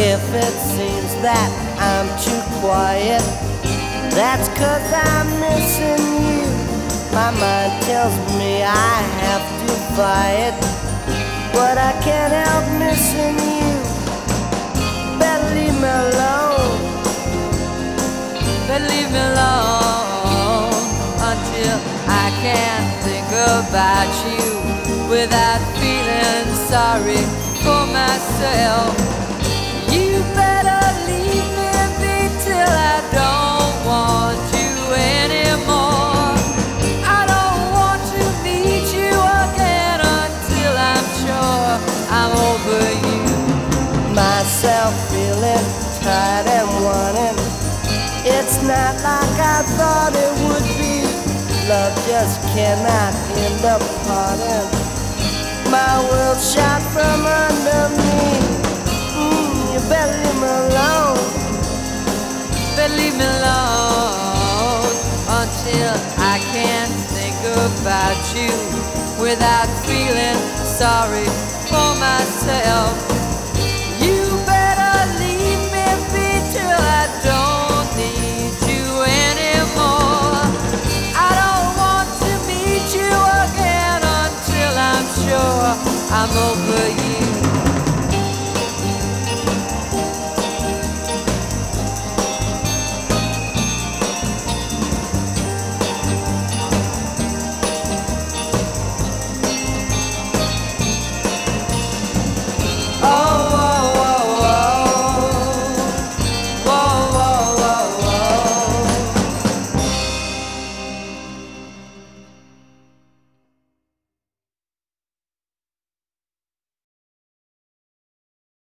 If it seems that I'm too quiet, that's 'cause I'm missing you. My mind tells me I have to fight, but I can't help missing you. Better leave me alone. But leave me alone until I can think about you without feeling sorry for myself. You better leave me be till I don't want you anymore. I don't want to meet you again until I'm sure I'm over you. Myself feeling tired and wanting. It's not like I thought it would be. Love just cannot end up parting. My world shot from under me. You better leave me alone. But leave me alone until I can think about you without feeling sorry for myself. You better leave me be till I don't need you anymore. I don't want to meet you again until I'm sure I'm over you.